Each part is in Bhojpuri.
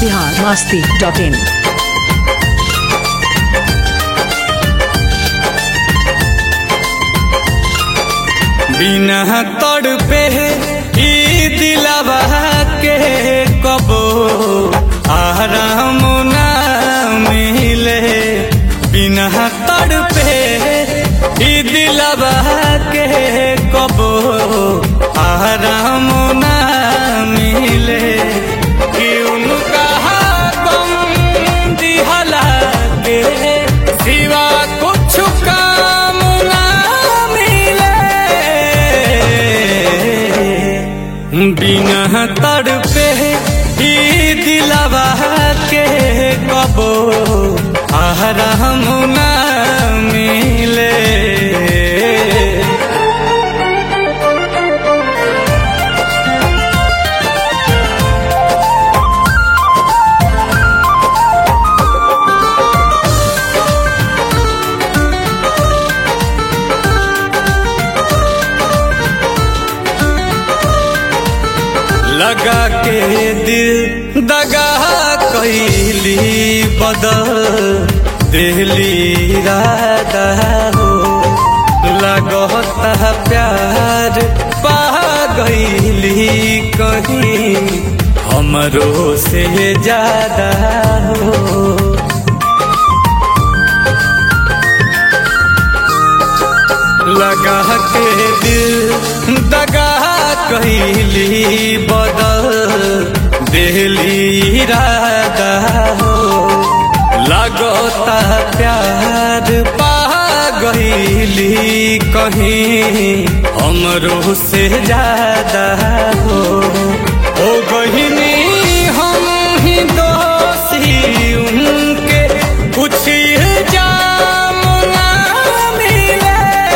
biharmasti.in। बिना तड़पे ई दिलवा के कबो आराम ना मिले। बिना तड़पे ई दिलवा के कबो आराम ना मिले। कि उनका गम दिहला के सिवा कुछ काम ना मिले। बिना तड़पे ही दिलवा के कबो आराम ना मिले। लगा के दिल दगा कैली बदल दिली राधा हो। लगता प्यार पा गईली कहीं हमरो से ज्यादा हो। लगा के दिल दगा कैली बदल दिली राधा हो। लगता प्यार पा गईली कहीं हमरो से ज्यादा हो। गहिनी हम ही दोषी उनके कुछ जाम ना मिले।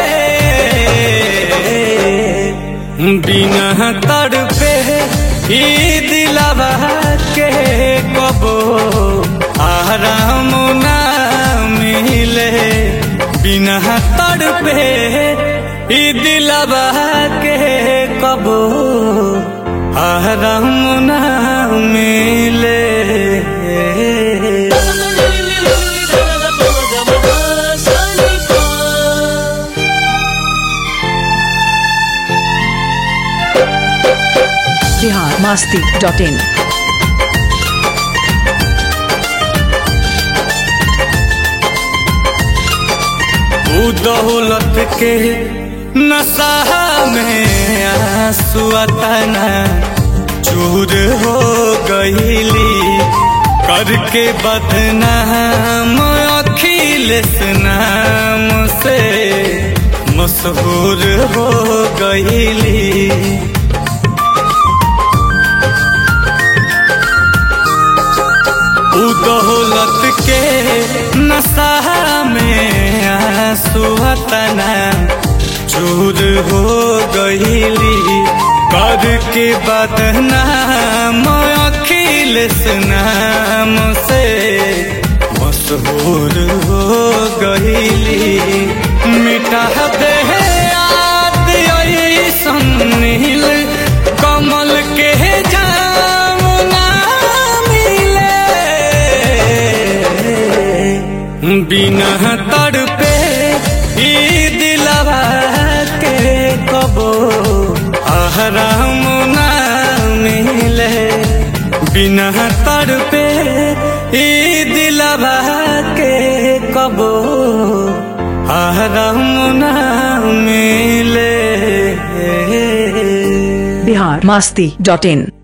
बिना तड़पे ही दिलवा के कबो आराम ना मिले। बिना तड़पे ही दिलवा के कबो आराम ना मिले। biharmasti.in। दौलत के नशा में आंसू तना चूर हो गईली। करके बदनाम अखिलेश नाम से मशहूर हो गईली। दौलत के नशा में आंसू तना चूर हो गईली। करके बदनाम अखिलेश नाम से मशहूर हो गईली। मिटा दे याद ऐसन नील कमल के जाम ना मिले। बिना तड़पे ई दिलवा के कबो आराम ना मिले। बिना तड़पे ई दिलवा के कबो आराम ना मिले। biharmasti.in।